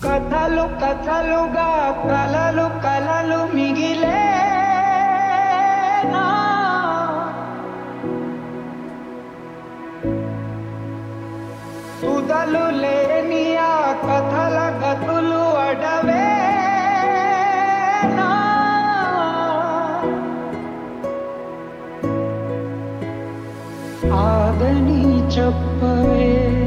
కథలు కథలుగా కలలు కలలు మిగిలే తుదలు లేని ఆ కథల గతులు అడవే ఆదని చెప్పవే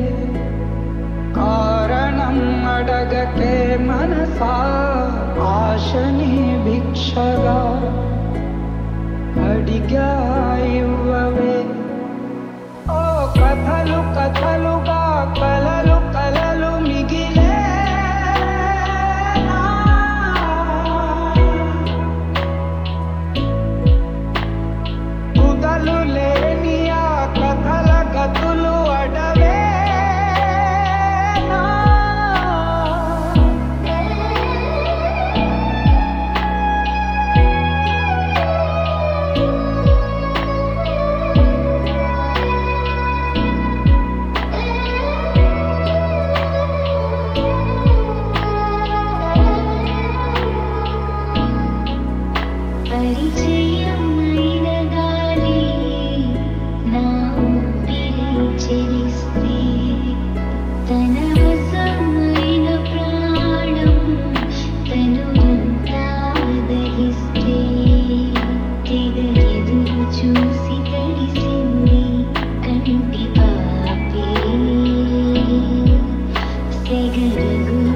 కారణం అడగకే మనసా ఆశని భిక్షగా అడిగా ఇవ్వవే ఓ కథలు కథలుగా కలలు కలలు మిగిలే కుదలు లేని ఆ కథల గతులు అడవే పరిచయమైన గాలి నా ఊపిరి చెరిస్తే తన వశమైన ప్రాణం తనువంతా దహిస్తే తెగ ఎదురు చూసి తడిసింది కంటి పాపే సెగరగు